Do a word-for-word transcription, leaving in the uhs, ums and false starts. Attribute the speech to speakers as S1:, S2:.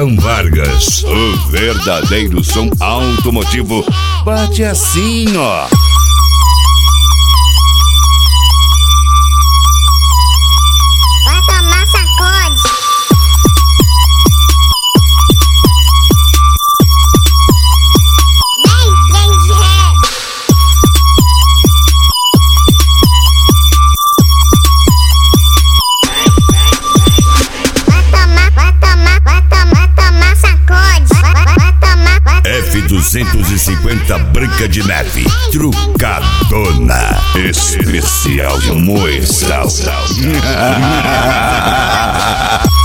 S1: João Vargas, o verdadeiro som automotivo bate assim, ó.
S2: Vai tomar sacode. Vem, vem de ré. Vai tomar, vai tomar, vai tomar, vai tomar sacode. Vai, vai, vai tomar, vai tomar.
S1: F duzentos e cinquenta Branca de Neve, trucadona, especial Moesal.